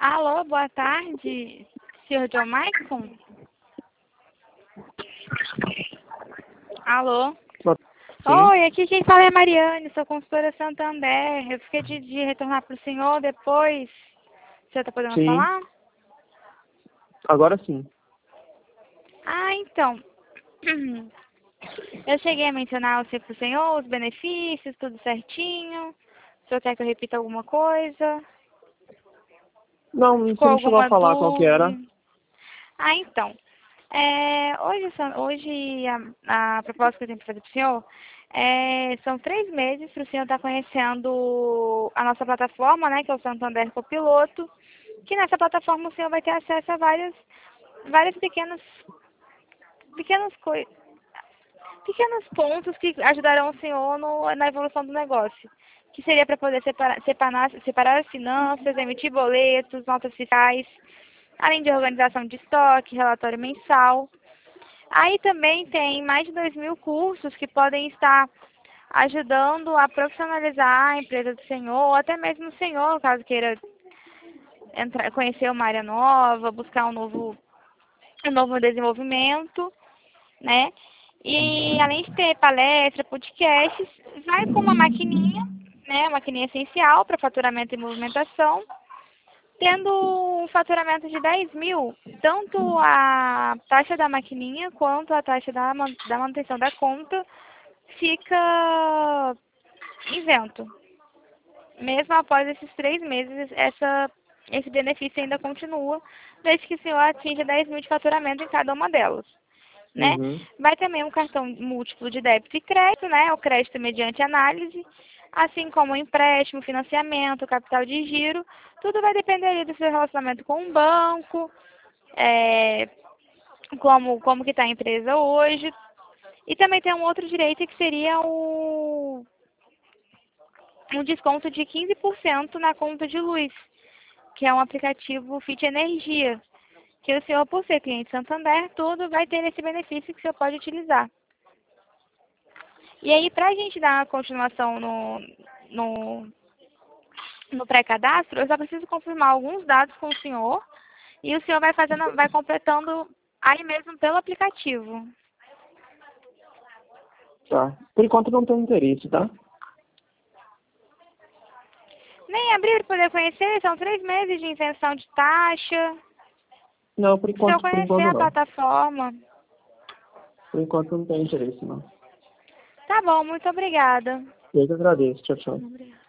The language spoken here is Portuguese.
Alô, boa tarde, senhor John Maicon? Alô? Sim. Oi, aqui quem fala é a Mariane, sou consultora Santander. Eu fiquei de retornar para o senhor depois. O senhor está podendo Sim. falar? Agora sim. Ah, então. Eu cheguei a mencionar para o senhor os benefícios, tudo certinho. O senhor quer que eu repita alguma coisa? Não, Ficou você não chegou a alguma falar qual que era. dúvida? Ah, então. Hoje a proposta que eu tenho para fazer para o senhor são 3 meses para o senhor estar conhecendo a nossa plataforma, né, que é o Santander Copiloto, que nessa plataforma o senhor vai ter acesso a vários pequenos, coi- pequenos pontos que ajudarão o senhor na evolução do negócio. Que seria para poder separar as finanças, emitir boletos, notas fiscais, além de organização de estoque, relatório mensal. Aí também tem mais de 2.000 cursos que podem estar ajudando a profissionalizar a empresa do senhor, ou até mesmo o senhor, caso queira conhecer uma área nova, buscar um novo desenvolvimento, né? E além de ter palestra, podcasts, vai com uma maquininha, né? Uma maquininha essencial para faturamento e movimentação, tendo um faturamento de 10.000, tanto a taxa da maquininha quanto a taxa da manutenção da conta fica isento. Mesmo após esses 3 meses, esse benefício ainda continua, desde que o senhor atinja 10.000 de faturamento em cada uma delas. Né? Uhum. Vai também um cartão múltiplo de débito e crédito, né? O crédito mediante análise, assim como o empréstimo, financiamento, capital de giro. Tudo vai depender ali do seu relacionamento com o banco, como que está a empresa hoje. E também tem um outro direito que seria um desconto de 15% na conta de luz, que é um aplicativo Fit Energia, que o senhor, por ser cliente Santander, tudo vai ter esse benefício que o senhor pode utilizar. E aí, para a gente dar continuação no, no pré-cadastro, eu só preciso confirmar alguns dados com o senhor e o senhor vai completando aí mesmo pelo aplicativo. Tá. Por enquanto não tenho interesse, tá? Nem abrir para poder conhecer, são 3 meses de isenção de taxa. Não, por O senhor enquanto conhecer a não. plataforma. Por enquanto não tenho interesse, não. Tá bom, muito obrigada. Eu que agradeço. Tchau, tchau. Obrigada.